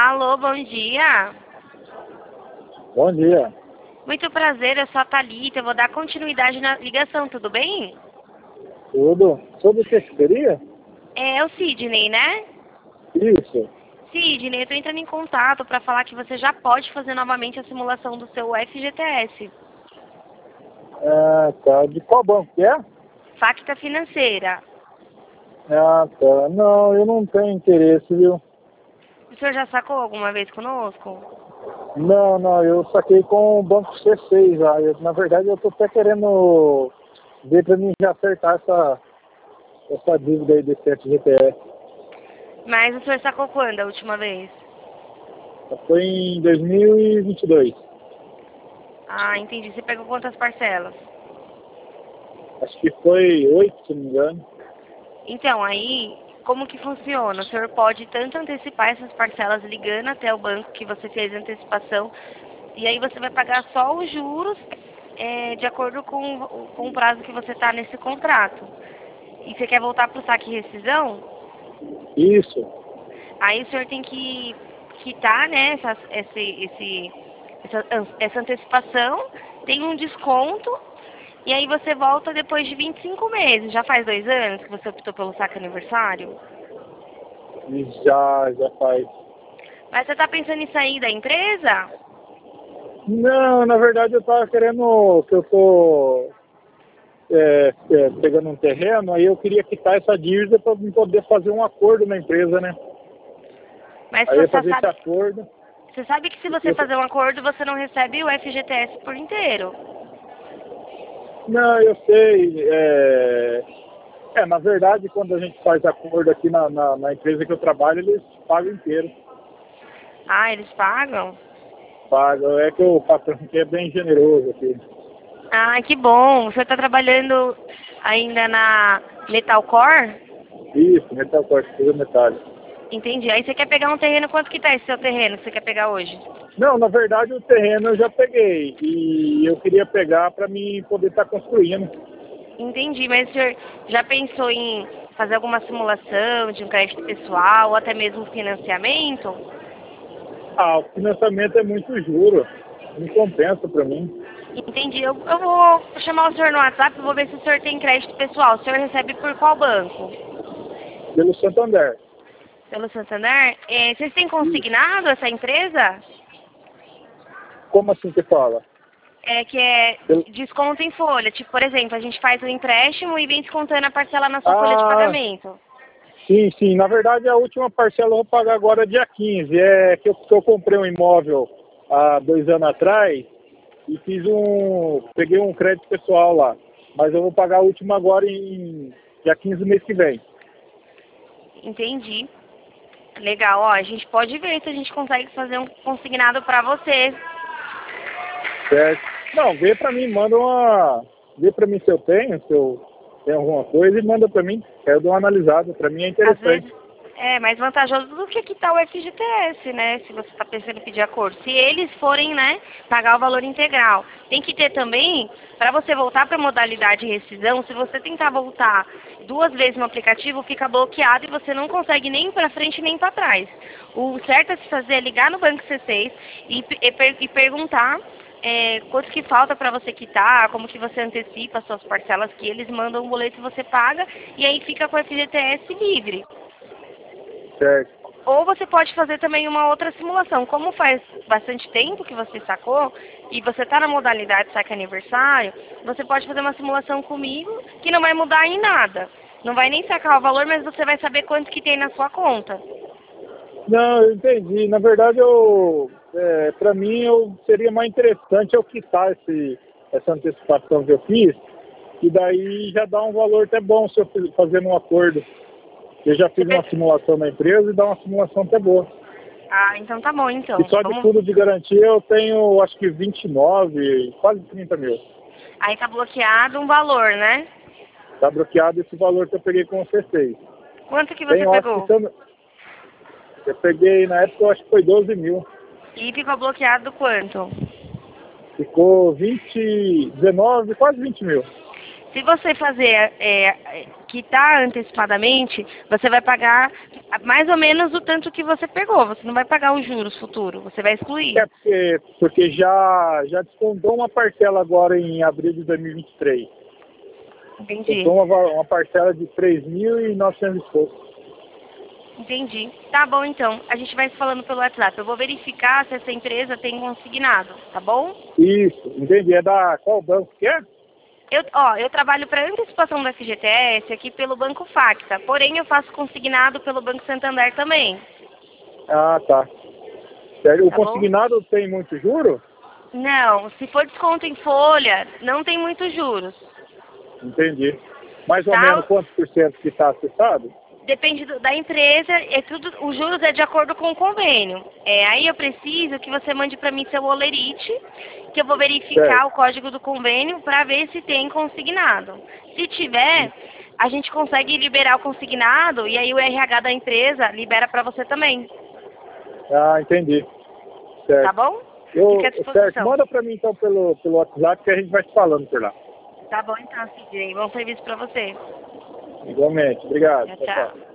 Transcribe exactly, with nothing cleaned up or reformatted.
Alô, bom dia. Bom dia. Muito prazer, eu sou a Thalita, eu vou dar continuidade na ligação, tudo bem? Tudo? Sobre o que seria? É, é o Sidney, né? Isso. Sidney, eu estou entrando em contato para falar que você já pode fazer novamente a simulação do seu F G T S. Ah, tá. De qual banco que é? Facta Financeira. Ah, tá. Não, eu não tenho interesse, viu? O senhor já sacou alguma vez conosco? Não, não, eu saquei com o Banco C seis já. Eu, na verdade, eu tô até querendo ver pra mim já acertar essa, essa dívida aí desse F G T S. Mas o senhor sacou quando a última vez? Foi em dois mil e vinte e dois. Ah, entendi. Você pegou quantas parcelas? Acho que foi oito, se não me engano. Então, aí, como que funciona? O senhor pode tanto antecipar essas parcelas ligando até o banco que você fez a antecipação, e aí você vai pagar só os juros é, de acordo com, com o prazo que você está nesse contrato. E você quer voltar para o saque e rescisão? Isso. Aí o senhor tem que quitar, né, essa, esse, esse, essa, essa antecipação, tem um desconto, e aí você volta depois de vinte e cinco meses. Já faz dois anos que você optou pelo saque aniversário? E já, já faz. Mas você está pensando em sair da empresa? Não, na verdade eu tava querendo, que eu tô é, é, pegando um terreno, aí eu queria quitar essa dívida para poder fazer um acordo na empresa, né? Mas Aí eu você fazer esse sabe, acordo. você sabe que se você eu- fazer um acordo, você não recebe o F G T S por inteiro. Não, eu sei. É, é, na verdade, quando a gente faz acordo aqui na, na, na empresa que eu trabalho, eles pagam inteiro. Ah, eles pagam? Pagam. É que o patrão aqui é bem generoso aqui. Ah, que bom. Você está trabalhando ainda na Metalcore? Isso, metal corte, tudo metálico. Entendi. Aí você quer pegar um terreno, quanto que tá esse seu terreno que você quer pegar hoje? Não, na verdade o terreno eu já peguei e eu queria pegar para mim poder estar construindo. Entendi, mas o senhor já pensou em fazer alguma simulação de um crédito pessoal ou até mesmo financiamento? Ah, o financiamento é muito juro, não compensa para mim. Entendi. Eu, eu vou chamar o senhor no WhatsApp e vou ver se o senhor tem crédito pessoal. O senhor recebe por qual banco? Pelo Santander. Pelo Santander? É, vocês têm Isso. consignado essa empresa? Como assim que fala? É que é Pelo... desconto em folha. Tipo, por exemplo, a gente faz o empréstimo e vem descontando a parcela na sua folha de Ah, pagamento. sim, sim. Na verdade a última parcela eu vou pagar agora dia quinze. É que eu, que eu comprei um imóvel há dois anos atrás e fiz um. Peguei um crédito pessoal lá. Mas eu vou pagar a última agora em dia quinze do mês que vem. Entendi. Legal, ó, a gente pode ver se a gente consegue fazer um consignado pra você. Certo? Não, vê pra mim, manda uma. Vê pra mim se eu tenho, se eu tenho alguma coisa e manda pra mim. Eu dou uma analisada, pra mim é Às interessante. vezes é mais vantajoso do que quitar o F G T S, né? Se você está pensando em pedir acordo. Se eles forem, né, pagar o valor integral. Tem que ter também, para você voltar para a modalidade rescisão, se você tentar voltar duas vezes no aplicativo, fica bloqueado e você não consegue nem para frente nem para trás. O certo a se fazer é ligar no Banco C seis e, e, per- e perguntar é, quanto que falta para você quitar, como que você antecipa as suas parcelas, que eles mandam um boleto e você paga, e aí fica com o F G T S livre. Certo. Ou você pode fazer também uma outra simulação. Como faz bastante tempo que você sacou e você está na modalidade saque aniversário, você pode fazer uma simulação comigo que não vai mudar em nada. Não vai nem sacar o valor, mas você vai saber quanto que tem na sua conta. Não, eu entendi. Na verdade, eu, é, pra mim, eu, seria mais interessante eu quitar esse, essa antecipação que eu fiz, e daí já dá um valor até bom se eu fiz- fazendo um acordo. Eu já Você fiz uma pe- simulação na empresa e dá uma simulação até boa. Ah, então tá bom, E então. só de Vamos... fundo de garantia eu tenho, acho que vinte e nove, quase trinta mil. Aí tá bloqueado um valor, né? Tá bloqueado esse valor que eu peguei com o C seis. Quanto que Tem, você eu acho que pegou? se eu, não- eu peguei, na época eu acho que foi doze mil. E ficou bloqueado quanto? Ficou vinte, dezenove, quase vinte mil. Se você fazer, é, quitar antecipadamente, você vai pagar mais ou menos o tanto que você pegou. Você não vai pagar os juros futuro, você vai excluir. É porque, porque já, já descontou uma parcela agora em abril de dois mil e vinte e três. Entendi. Descontou uma, uma parcela de três mil e novecentos e pouco. Entendi. Tá bom, então. A gente vai se falando pelo WhatsApp. Eu vou verificar se essa empresa tem consignado, tá bom? Isso, entendi. É da qual banco que é? Eu, ó, eu trabalho para antecipação do F G T S aqui pelo Banco Facta, porém eu faço consignado pelo Banco Santander também. Ah, tá. Sério, o Tá bom? consignado tem muito juro? Não, se for desconto em folha, não tem muitos juros. Entendi. Mais ou Tá? menos quantos por cento que está acessado? Depende do- da empresa, é tudo, os juros é de acordo com o convênio. É, aí eu preciso que você mande para mim seu olerite, que eu vou verificar Certo. o código do convênio para ver se tem consignado. Se tiver, a gente consegue liberar o consignado e aí o R H da empresa libera para você também. Ah, entendi. Certo. Tá bom? Eu, Fica à certo. disposição. Manda para mim então pelo, pelo WhatsApp que a gente vai se falando por lá. Tá bom então, C J. Bom serviço para você. Igualmente. Obrigado. Tchau, Tchau, tchau. tchau.